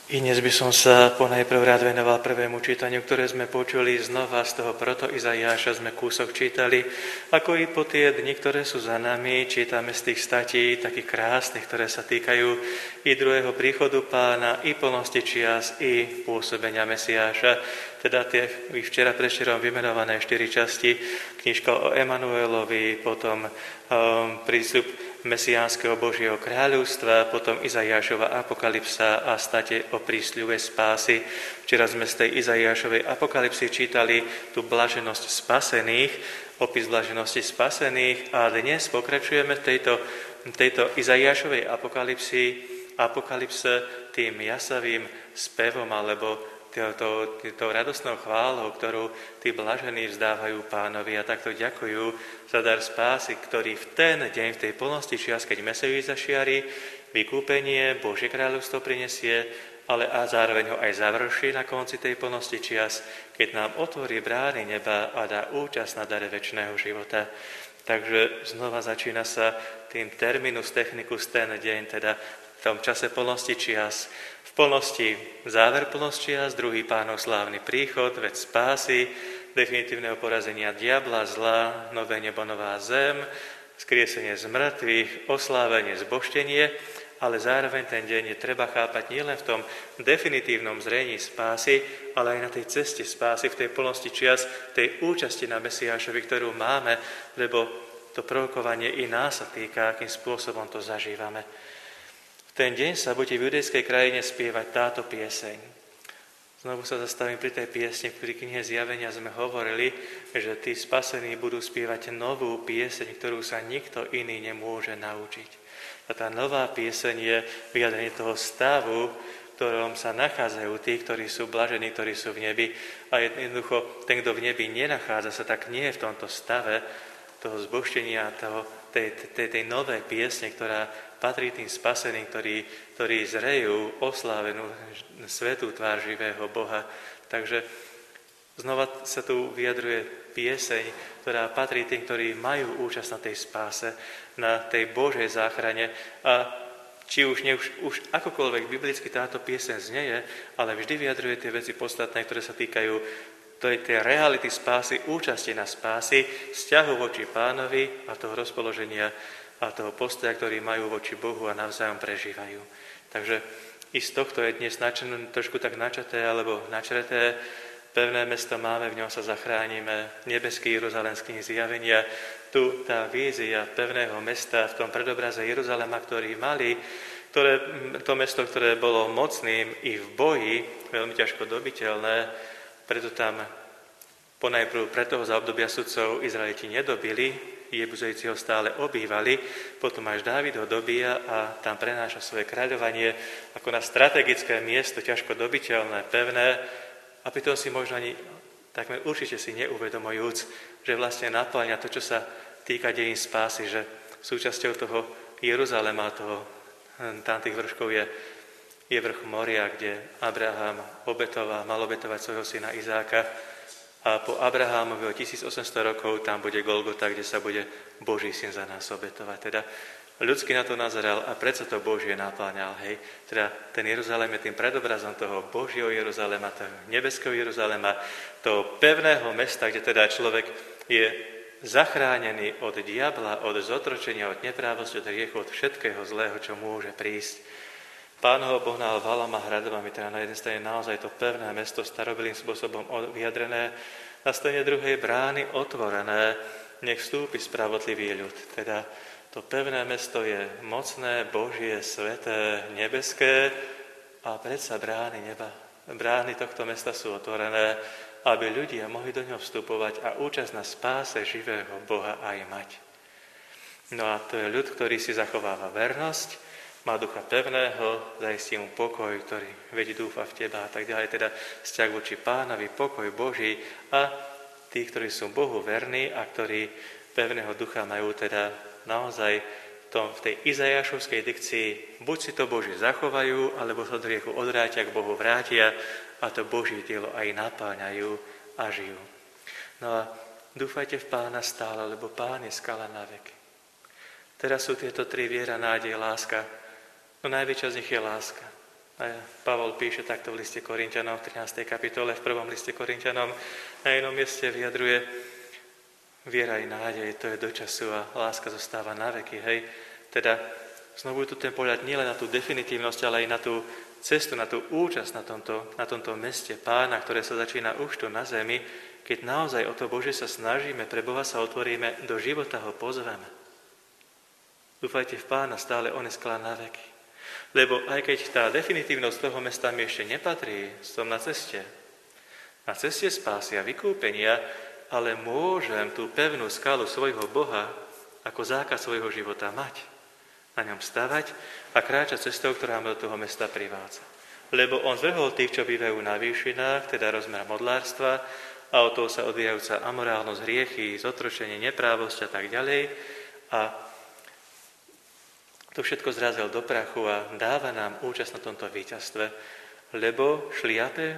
I dnes by som sa ponajprv rád venoval prvému čítaniu, ktoré sme počuli znova z toho proto Izaiáša, sme kúsok čítali, ako i po tie dni, ktoré sú za nami, čítame z tých statí, takých krásnych, ktoré sa týkajú i druhého príchodu Pána, i plnosti čias, i pôsobenia Mesiáša, teda tie včera predvčerom vymenované 4 časti, knižka o Emanuelovi, potom prístup Mesiánskeho Božieho kráľovstva, potom Izaiášova apokalypsa a state o prísľube spásy. Včera sme z tej Izaiášovej apokalypsy čítali tú blaženosť spasených, opis blaženosti spasených a dnes pokračujeme v tejto Izaiášovej apokalypse tým jasavým spevom alebo tou radostnou chválou, ktorú tí blažení vzdávajú Pánovi a takto ďakujú za dar spásy, ktorý v ten deň, v tej plnosti čias, keď Mesiáš zašiari, vykúpenie, Božie kráľovstvo prinesie, ale a zároveň ho aj završí na konci tej plnosti čias, keď nám otvorí brány neba a dá účasť na dare večného života. Takže znova začína sa tým terminus technicus ten deň, teda v tom čase plnosti čias, plnosti záver plnosti čias, druhý Pánov slávny príchod, vec spásy, definitívneho porazenia diabla, zla, nové nebo, nová zem, skriesenie z mŕtvych, oslávenie, zbožtenie, ale zároveň ten deň je treba chápať nielen v tom definitívnom zrení spásy, ale aj na tej ceste spásy, v tej plnosti čias, tej účasti na Mesiášovi, ktorú máme, lebo to prorokovanie i nás sa týka, akým spôsobom to zažívame. Ten deň sa bude v judejskej krajine spievať táto pieseň. Znovu sa zastavím pri tej piesni, pri knihe Zjavenia sme hovorili, že tí spasení budú spievať novú pieseň, ktorú sa nikto iný nemôže naučiť. A tá nová pieseň je vyjadrenie toho stavu, v ktorom sa nachádzajú tí, ktorí sú blažení, ktorí sú v nebi. A jednoducho, ten, kto v nebi nenachádza sa, tak nie je v tomto stave toho zbožtenia, tej novej piesne, ktorá patrí tým spaseným, ktorí zrejú oslávenú svätú tvár živého Boha. Takže znova sa tu vyjadruje pieseň, ktorá patrí tým, ktorí majú účasť na tej spáse, na tej Božej záchrane. A či už akokoľvek biblicky táto pieseň znieje, ale vždy vyjadruje tie veci podstatné, ktoré sa týkajú tej reality spásy, účasti na spásy, vzťahu voči Pánovi a toho rozpoloženia a toho postoja, ktorý majú voči Bohu a navzájom prežívajú. Takže i z tohto je dnes trošku tak načaté alebo načreté. Pevné mesto máme, v ňom sa zachránime. Nebeský Jeruzalém z knihy Zjavenia. Tu tá vízia pevného mesta v tom predobraze Jeruzalema, ktorý mali, to mesto, ktoré bolo mocným i v boji, veľmi ťažko dobiteľné, preto tam ponajprv pre toho za obdobia sudcov Izraeliti nedobili, Jebuzejci ho stále obývali, potom až Dávid ho dobíja a tam prenáša svoje kráľovanie ako na strategické miesto, ťažko dobiteľné, pevné, a pritom si možno ani, takmer určite si neuvedomujúc, že vlastne naplňa to, čo sa týka dejín spásy, že súčasťou toho Jeruzalema, tam tých vrškov je vrch Moria, kde Abraham mal obetovať svojho syna Izáka, a po Abrahámovi o 1800 rokov tam bude Golgota, kde sa bude Boží syn za nás obetovať. Teda ľudský na to nazeral a predsa to Božie napláňal. Hej. Teda ten Jeruzalém je tým predobrazom toho Božieho Jeruzalema, toho nebeského Jeruzalema, toho pevného mesta, kde teda človek je zachránený od diabla, od zotročenia, od neprávosti, od hriechu, od všetkého zlého, čo môže prísť. Pán ho obohnal valom a hradbami, teda na jednej strane naozaj to pevné mesto starobilým spôsobom vyjadrené, na strane druhej brány otvorené, nech vstúpi spravodlivý ľud. Teda to pevné mesto je mocné, Božie, sveté, nebeské a predsa brány tohto mesta sú otvorené, aby ľudia mohli do ňoho vstupovať a účasť na spáse živého Boha aj mať. No a to je ľud, ktorý si zachováva vernosť, má ducha pevného, zajistí mu pokoj, ktorý vedí dúfa v teba a tak ďalej. Teda vzťah voči Pánovi, pokoj Boží a tí, ktorí sú Bohu verní a ktorí pevného ducha majú teda naozaj v tej Izaiášovskej dikcii buď si to Boží zachovajú, alebo sa od hriechu odvrátia, k Bohu vrátia a to Boží dielo aj napáňajú a žijú. No a dúfajte v Pána stále, lebo Pán je skala na veky. Teraz sú tieto tri: viera, nádej, láska. No najväčšia z nich je láska. Pavol píše takto v liste Korinťanom v 13. kapitole, v 1. liste Korinťanom. Na inom mieste vyjadruje: viera i nádej, to je do času a láska zostáva na veky. Hej. Teda znovu je tu ten pohľad nielen na tú definitívnosť, ale aj na tú cestu, na tú účasť na tomto meste Pána, ktoré sa začína už tu na zemi, keď naozaj o to Bože sa snažíme, pre Boha sa otvoríme, do života ho pozveme. Dúfajte v Pána, stále on je sklad na veky. Lebo aj keď tá definitívnosť toho mesta mi ešte nepatrí, som na ceste spásy a vykúpenia, ale môžem tú pevnú skalu svojho Boha ako základ svojho života mať, na ňom stavať a kráčať cestou, ktorá ma do toho mesta privádza. Lebo on zvrhol tých, čo bývajú na výšinách, teda rozmer modlárstva, a od toho sa odvíjajúca amorálnosť, hriechy, zotročenie, neprávosť a tak ďalej. A to všetko zrazil do prachu a dáva nám účasť na tomto víťazstve, lebo šliape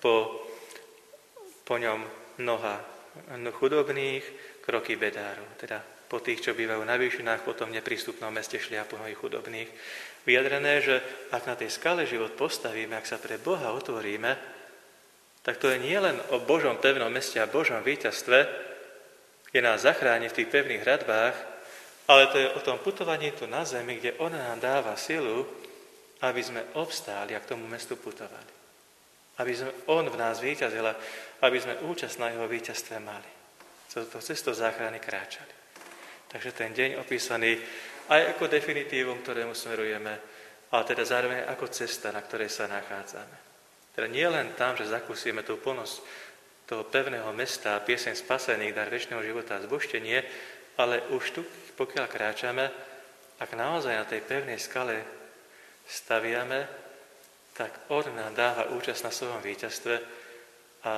po ňom noha chudobných, kroky bedárov. Teda po tých, čo bývajú na výšinách, po tom neprístupnom meste šliapu nohy chudobných. Vyjadrené, že ak na tej skale život postavíme, ak sa pre Boha otvoríme, tak to je nie len o Božom pevnom meste a Božom víťazstve, kde nás zachráni v tých pevných hradbách, ale to je o tom putovaní tu na zemi, kde on nám dáva silu, aby sme obstáli a k tomu mestu putovali. Aby sme on v nás víťazil, aby sme účasť na jeho víťazstve mali. Cestou záchrany kráčali. Takže ten deň opísaný aj ako definitívum, ktorému smerujeme, ale teda zároveň ako cesta, na ktorej sa nachádzame. Teda nie len tam, že zakúsime tú plnosť toho pevného mesta a pieseň spasených, dar večného života a zbožtenie, ale už tu, pokiaľ kráčame, ak naozaj na tej pevnej skale staviame, tak on nám dáva účasť na svojom víťazstve a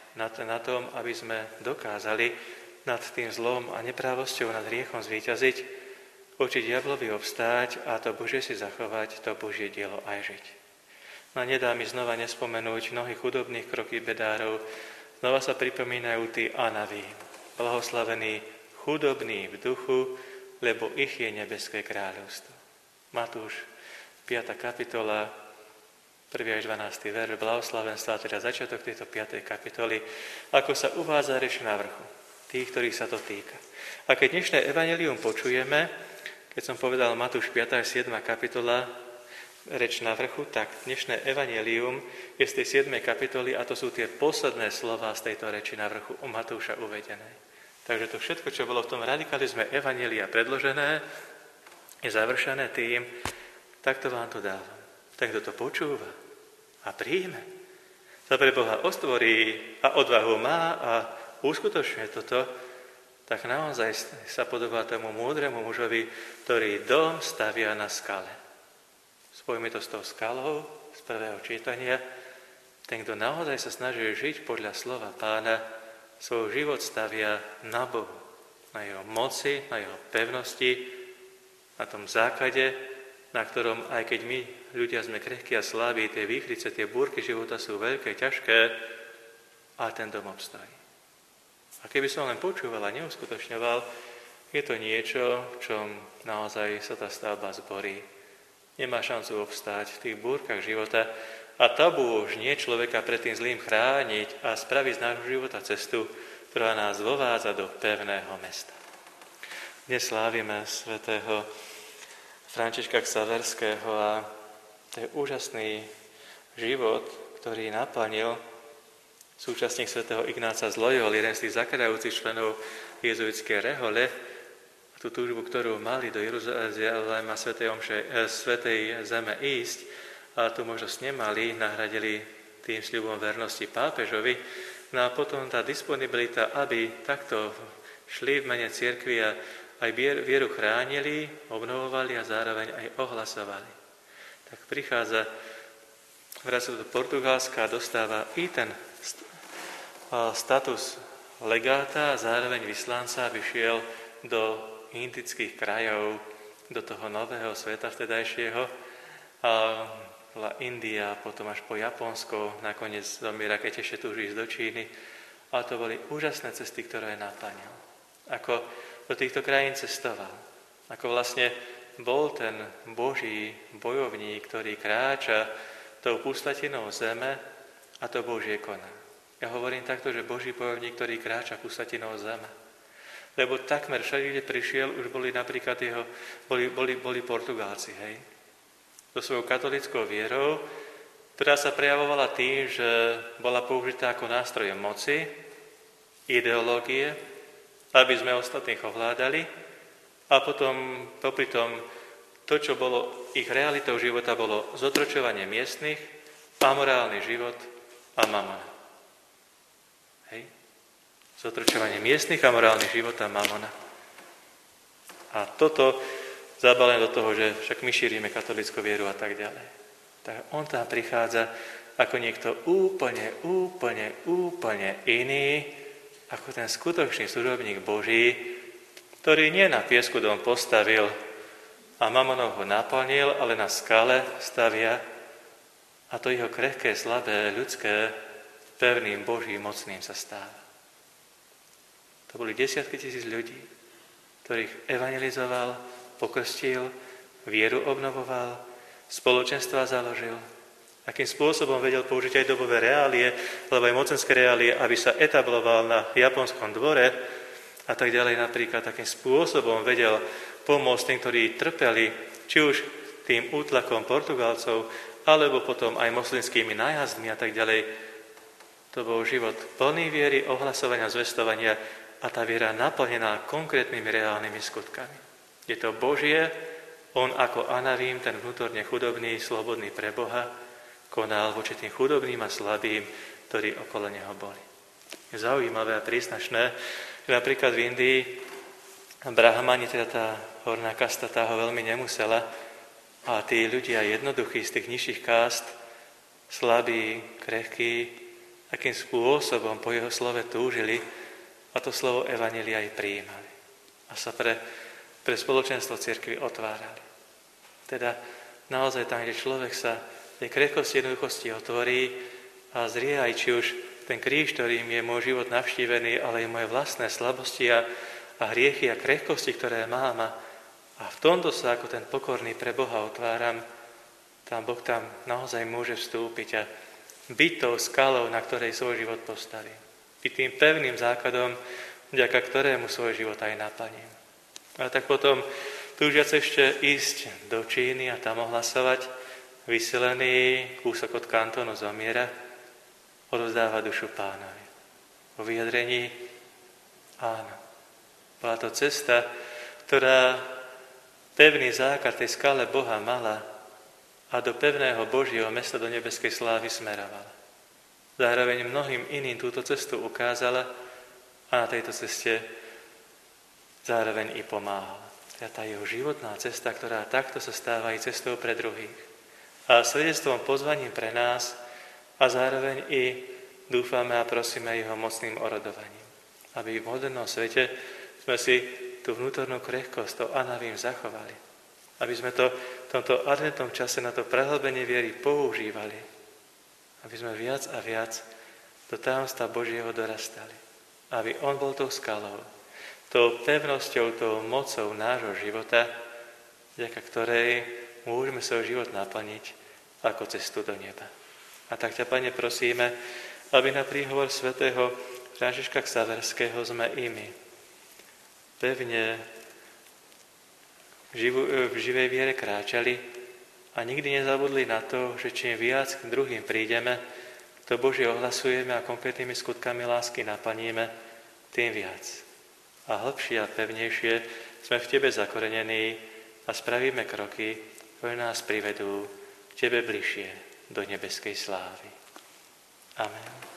na tom, aby sme dokázali nad tým zlom a neprávosťou, nad hriechom zvíťaziť, voči diablovi obstáť a to Božie si zachovať, to Božie dielo aj žiť. No nedá mi znova nespomenúť nohy chudobných, kroky bedárov. Znova sa pripomínajú tí Anaví, blahoslavení, chudobní v duchu, lebo ich je nebeské kráľovstvo. Matúš, 5. kapitola, 1. až 12. verš blahoslavenstva, teda začiatok tejto 5. kapitoly, ako sa uvádza reč na vrchu, tých, ktorých sa to týka. A keď dnešné evanjelium počujeme, keď som povedal Matúš 5. až 7. kapitola, reč na vrchu, tak dnešné evanjelium je z tej 7. kapitoly a to sú tie posledné slová z tejto reči na vrchu u Matúša uvedené. Takže to všetko, čo bolo v tom radikalizme evanjelia predložené, je završené tým, takto vám to dávam. Ten, kto to počúva a príjme, sa pre Boha ostvorí a odvahu má a uskutočňuje toto, tak naozaj sa podobá tomu múdremu mužovi, ktorý dom stavia na skale. Spojíme to s tou skalou z prvého čítania. Ten, kto naozaj sa snaží žiť podľa slova Pána, svoj život stavia na Bohu, na jeho moci, na jeho pevnosti, na tom základe, na ktorom, aj keď my, ľudia, sme krehkí a slabí, tie výchrice, tie búrky života sú veľké, ťažké, a ten dom obstojí. A keby som len počúval a neuskutočňoval, je to niečo, v čom naozaj sa tá stavba zborí. Nemá šancu obstáť v tých búrkach života a tabu už nie človeka pred tým zlým chrániť a spraviť z nášho života cestu, ktorá nás vovádza do pevného mesta. Dnes slávime svätého Františka Xaverského a to je úžasný život, ktorý naplnil súčasník svätého Ignáca z Loyoli, jeden z tých zakladajúcich členov jezuitskej rehole, tú túžbu, ktorú mali do Jeruzalema svätej zeme ísť, a tú možnosť nemali, nahradili tým sľubom vernosti pápežovi. No a potom tá disponibilita, aby takto šli v mene cirkvi a aj vieru chránili, obnovovali a zároveň aj ohlasovali. Tak prichádza, vracia do Portugalska a dostáva i ten status legáta a zároveň vyslanca, aby šiel do indických krajov, do toho nového sveta vtedajšieho, a bola India, potom až po Japonsko, nakoniec zomiera, keď ešte túži ísť do Číny. A to boli úžasné cesty, ktoré naplňal. Ako do týchto krajín cestoval. Ako vlastne bol ten Boží bojovník, ktorý kráča tou pustatinou zeme a to Božie koná. Ja hovorím takto, že Boží bojovník, ktorý kráča pustatinou zeme. Lebo takmer všade, kde prišiel, už boli napríklad boli Portugálci, hej? So svojou katolickou vierou, ktorá sa prejavovala tým, že bola použitá ako nástroj moci, ideológie, aby sme ostatných ovládali a potom popri tom to, čo bolo ich realitou života, bolo zotročovanie miestnych, amorálny život a mamona. Hej? Zotročovanie miestnych, amorálny život a mamona. A toto zabalené do toho, že však my šírime katolícku vieru a tak ďalej. Tak on tam prichádza ako niekto úplne iný, ako ten skutočný služobník Boží, ktorý nie na piesku dom postavil a mamonov ho naplnil, ale na skale stavia a to jeho krehké, slabé, ľudské, pevným Božím mocným sa stáva. To boli desiatky tisíc ľudí, ktorých evangelizoval, pokrstil, vieru obnovoval, spoločenstva založil, akým spôsobom vedel použiť aj dobové reálie, alebo aj mocenské reálie, aby sa etabloval na japonskom dvore a tak ďalej napríklad, akým spôsobom vedel pomôcť tým, ktorí trpeli, či už tým útlakom Portugalcov, alebo potom aj moslimskými nájazdmi a tak ďalej. To bol život plný viery, ohlasovania, zvestovania a tá viera naplnená konkrétnymi reálnymi skutkami. Je to Božie, on ako Anavím, ten vnútorne chudobný, slobodný pre Boha, konal voči tým chudobným a slabým, ktorí okolo neho boli. Je zaujímavé a príznačné, že napríklad v Indii Brahmani, teda tá horná kasta, tá ho veľmi nemusela a tí ľudia jednoduchí z tých nižších kást, slabí, krehkí, akým spôsobom po jeho slove túžili a to slovo evanjelia aj prijímali. A sa pre spoločenstvo cirkvi otvárali. Teda naozaj tam, kde človek sa tej krehkosti, jednoduchosti otvorí a zrie aj či už ten kríž, ktorým je môj život navštívený, ale aj moje vlastné slabosti a hriechy a krehkosti, ktoré mám. A v tomto sa ako ten pokorný pre Boha otváram, tam Boh tam naozaj môže vstúpiť a byť tou skalou, na ktorej svoj život postaví. Byť tým pevným základom, vďaka ktorému svoj život aj naplním. A tak potom túžiac ešte ísť do Číny a tam ohlasovať, vyselený kúsok od kantónu zomiera, odovzdáva dušu Pánovi. Po vyjadrení áno. Bola to cesta, ktorá pevný základ tej skale Boha mala a do pevného Božieho mesta, do nebeskej slávy smerovala. Zároveň mnohým iným túto cestu ukázala a na tejto ceste zároveň i pomáhala. Teda tá jeho životná cesta, ktorá takto sa stáva aj cestou pre druhých. A svedectvom, pozvaním pre nás a zároveň i dúfame a prosíme jeho mocným orodovaním. Aby v modernom svete sme si tú vnútornú krehkosť, to Anavím zachovali. Aby sme to v tomto adventnom čase na to prehlbenie viery používali. Aby sme viac a viac do tajomstva Božieho dorastali. Aby on bol tou skalou, tou pevnosťou, tou mocou nášho života, vďaka ktorej môžeme svoj život naplniť ako cestu do neba. A tak ťa, Pane, prosíme, aby na príhovor svätého Františka Xaverského sme i my pevne v živej viere kráčali a nikdy nezabudli na to, že čím viac k druhým prídeme, to Božie ohlasujeme a konkrétnymi skutkami lásky naplníme, tým viac. A hlbšie a pevnejšie sme v Tebe zakorenení a spravíme kroky, ktoré nás privedú k Tebe bližšie do nebeskej slávy. Amen.